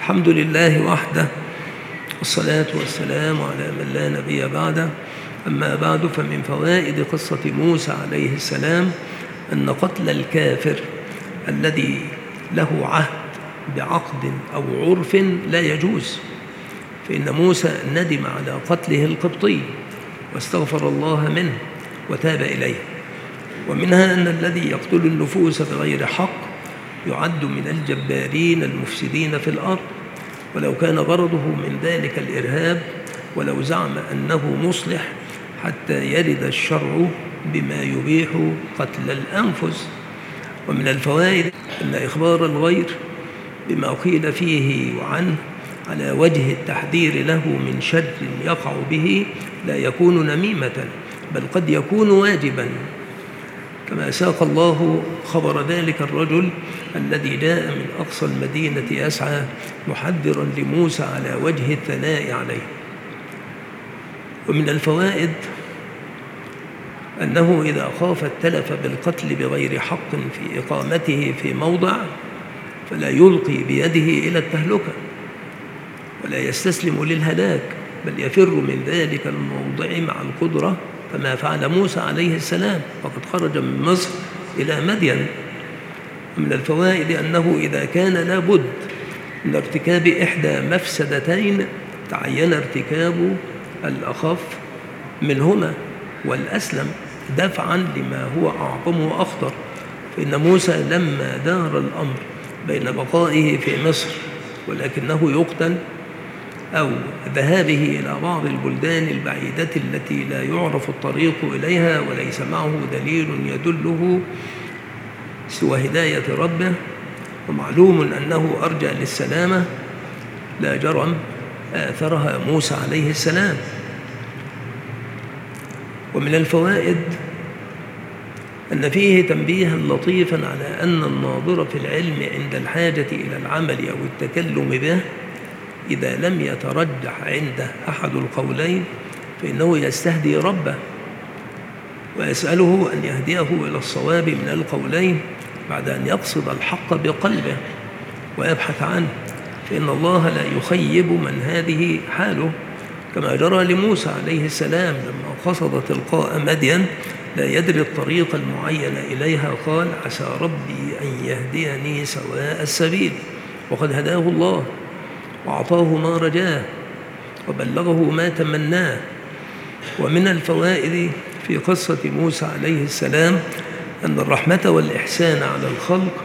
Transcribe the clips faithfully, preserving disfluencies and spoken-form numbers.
الحمد لله وحده، والصلاة والسلام على من لا نبي بعده. أما بعد، فمن فوائد قصة موسى عليه السلام أن قتل الكافر الذي له عهد بعقد أو عرف لا يجوز، فإن موسى ندم على قتله القبطي واستغفر الله منه وتاب إليه. ومنها أن الذي يقتل النفوس بغير حق يعد من الجبارين المفسدين في الأرض، ولو كان غرضه من ذلك الإرهاب، ولو زعم أنه مصلح حتى يرد الشرع بما يبيح قتل الأنفس. ومن الفوائد أن إخبار الغير بما قيل فيه وعنه على وجه التحذير له من شر يقع به لا يكون نميمة، بل قد يكون واجبا، كما ساق الله خبر ذلك الرجل الذي جاء من أقصى المدينة يسعى محذرا لموسى على وجه الثناء عليه. ومن الفوائد أنه إذا خاف التلف بالقتل بغير حق في إقامته في موضع فلا يلقي بيده إلى التهلكة ولا يستسلم للهلاك، بل يفر من ذلك الموضع مع القدرة، كما فعل موسى عليه السلام فقد خرج من مصر إلى مدين. ومن الفوائد أنه إذا كان لابد من ارتكاب إحدى مفسدتين تعين ارتكاب الأخف منهما والأسلم دفعا لما هو أعظم وأخطر، فإن موسى لما دار الأمر بين بقائه في مصر ولكنه يقتل أو ذهابه إلى بعض البلدان البعيدة التي لا يعرف الطريق إليها وليس معه دليل يدله سوى هداية ربه، ومعلوم أنه أرجى للسلامة، لا جرم آثرها موسى عليه السلام. ومن الفوائد أن فيه تنبيها لطيفا على أن الناظر في العلم عند الحاجة إلى العمل أو التكلم به إذا لم يترجح عنده أحد القولين فإنه يستهدي ربه ويسأله أن يهديه إلى الصواب من القولين بعد أن يقصد الحق بقلبه ويبحث عنه، فإن الله لا يخيب من هذه حاله، كما جرى لموسى عليه السلام لما قصد تلقاء مدين لا يدري الطريق المعين إليها قال عسى ربي أن يهديني سواء السبيل، وقد هداه الله وأعطاه ما رجاه وبلغه ما تمناه. ومن الفوائد في قصة موسى عليه السلام أن الرحمة والإحسان على الخلق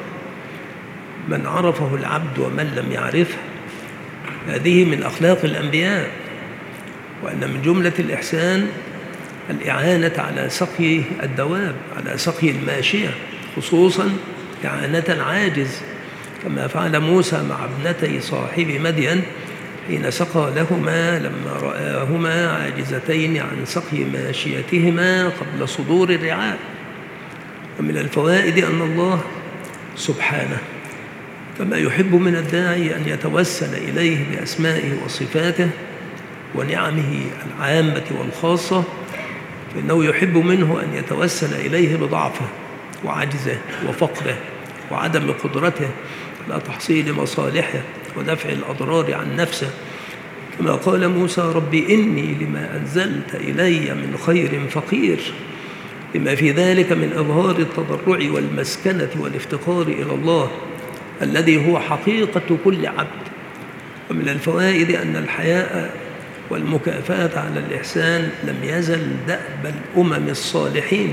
من عرفه العبد ومن لم يعرفه هذه من أخلاق الأنبياء، وأن من جملة الإحسان الإعانة على سقي الدواب، على سقي الماشية، خصوصا إعانة العاجز، كما فعل موسى مع ابنتي صاحب مدين حين سقى لهما لما رآهما عاجزتين عن سقي ماشيتهما قبل صدور الرعاء. ومن الفوائد أن الله سبحانه كما يحب من الداعي أن يتوسل إليه بأسمائه وصفاته ونعمه العامة والخاصة، فإنه يحب منه أن يتوسل إليه بضعفه وعجزه وفقره وعدم قدرته على تحصيل مصالحه ودفع الأضرار عن نفسه، كما قال موسى ربي إني لما أنزلت إلي من خير فقير، لما في ذلك من إظهار التضرع والمسكنة والافتقار إلى الله الذي هو حقيقة كل عبد. ومن الفوائد أن الحياء والمكافأة على الإحسان لم يزل دأب الأمم الصالحين.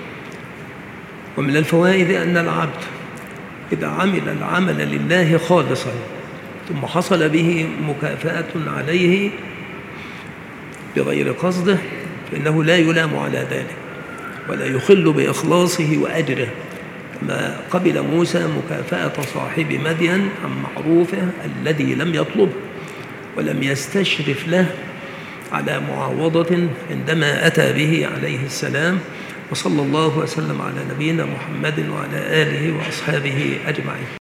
ومن الفوائد أن العبد إذا عمل العمل لله خالصا ثم حصل به مكافأة عليه بغير قصده فإنه لا يلام على ذلك ولا يخل بإخلاصه وأجره، كما قبل موسى مكافأة صاحب مدين عن معروفه الذي لم يطلبه ولم يستشرف له على معاوضة عندما أتى به عليه السلام. وصلى الله وسلم على نبينا محمد وعلى آله وأصحابه أجمعين.